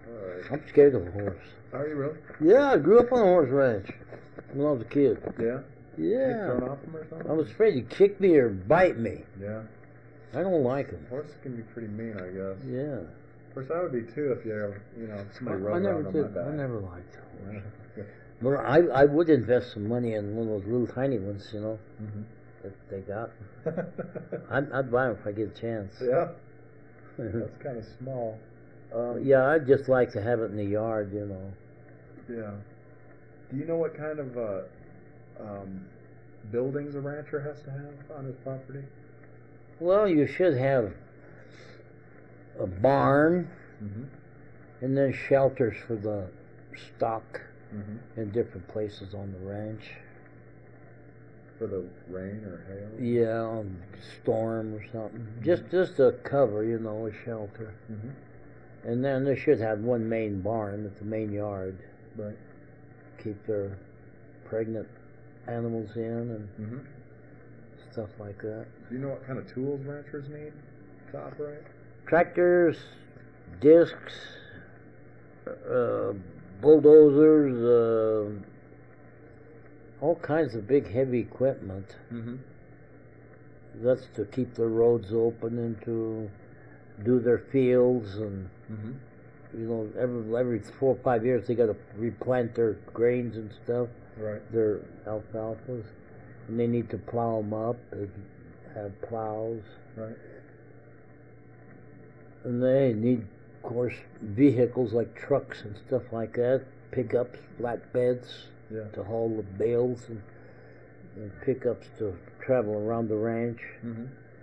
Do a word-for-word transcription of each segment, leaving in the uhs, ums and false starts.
All right. I'm scared of a horse. Are you really? Yeah, I grew up on a horse ranch when I was a kid. Yeah? Yeah. You thrown off them or something? I was afraid he'd kick me or bite me. Yeah. I don't like them. Horses can be pretty mean, I guess. Yeah. Of course, I would be too if you ever, you know, somebody I, rubbed I never around on did. my back. I never liked horses. Yeah. But I, I would invest some money in one of those little tiny ones, you know, Mm-hmm. that they got. I'd, I'd buy them if I get a chance. Yeah. That's kind of small. Um, Yeah, I'd just like to have it in the yard, you know. Yeah. Do you know what kind of uh, um, buildings a rancher has to have on his property? Well, you should have a barn Mm-hmm. and then shelters for the stock Mm-hmm. in different places on the ranch. For the rain or hail? Yeah, on storm or something. Just just a cover, you know, a shelter. Mm-hmm. And then they should have one main barn at the main yard. Right. Keep their pregnant animals in and Mm-hmm. stuff like that. Do you know what kind of tools ranchers need to operate? Tractors, discs, uh, bulldozers, uh, all kinds of big heavy equipment. Mm-hmm. That's to keep the roads open and to do their fields, and Mm-hmm. you know, every every four or five years they got to replant their grains and stuff, Right. their alfalfas, and they need to plow them up. They have plows, Right. and they need, of course, vehicles like trucks and stuff like that, pickups, flatbeds Yeah. to haul the bales, and, and pickups to travel around the ranch. Mm-hmm.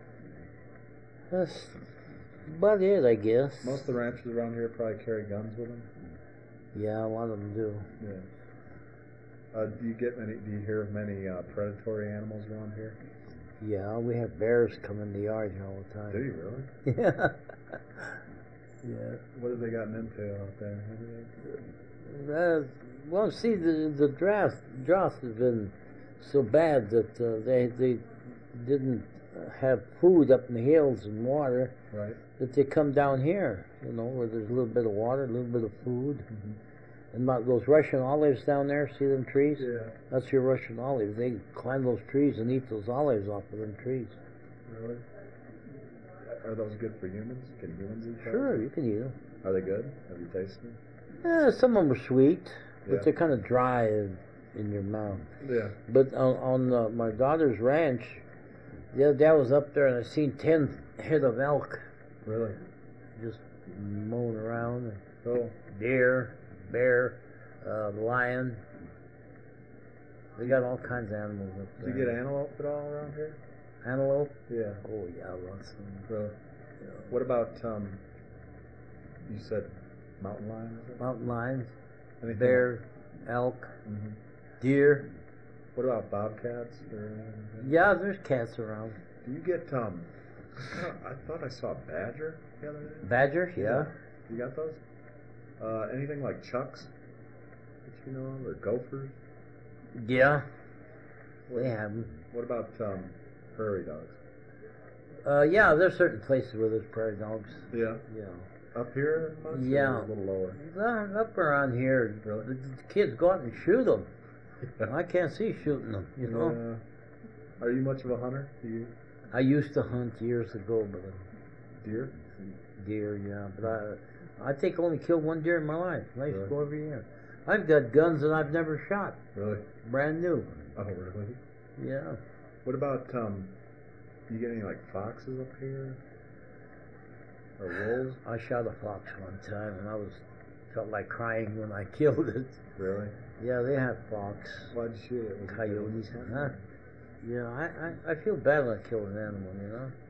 That's about it, I guess. Most of the ranchers around here probably carry guns with them. Yeah, a lot of them do. Yeah. Uh, do you get many? Do you hear of many uh, predatory animals around here? Yeah, we have bears come in the yard here all the time. Do you really? Yeah. Yeah. What have they gotten into out there? Uh, well, see, the the drought drought has been so bad that uh, they they didn't have food up in the hills and water, Right. that they come down here, you know, where there's a little bit of water, a little bit of food. Mm-hmm. And my, those Russian olives down there, see them trees? Yeah. That's your Russian olives. They climb those trees and eat those olives off of them trees. Really? Are those good for humans? Can humans eat those? Sure, you can eat them. Are they good? Have you tasted them? Eh, some of them are sweet, but Yeah. they're kind of dry in, in your mouth. Yeah. But on, on uh, my daughter's ranch, the other day I was up there and I seen ten head of elk Really? just mowing around. And Oh. deer, bear, uh, lion. They got all kinds of animals up Do there. you get antelope at all around here? Antelope? Yeah. Oh yeah, lots of them. Really? Yeah. What about um? You said mountain lions? Mountain lions, Anything bear, elk, Like, hmm deer. What about bobcats or anything? Yeah, there's cats around. Do you get um? I thought I saw a badger the other day. Badger, yeah. You got those? Uh, anything like chucks that you know of, or gophers? Yeah, they have them. What about um, prairie dogs? Uh, yeah, there's certain places where there's prairie dogs. Yeah. Yeah. Up here? much, or Yeah. A little lower. Uh, up around here, Really? the the kids go out and shoot them. I can't see shooting them, you know. Yeah. Are you much of a hunter? Do you I used to hunt years ago, but uh, deer? deer, yeah. But I, I think I only killed one deer in my life. I used to Really? go every year. I've got guns that I've never shot, Really? brand new. Oh, really? Yeah. What about um? Do you get any like foxes up here? Or wolves? I shot a fox one time, and I was felt like crying when I killed it. Really? Yeah, they have fox, Why'd you shoot it? Was it- coyotes, huh? Yeah, I, I, I feel bad when I kill an animal, you know.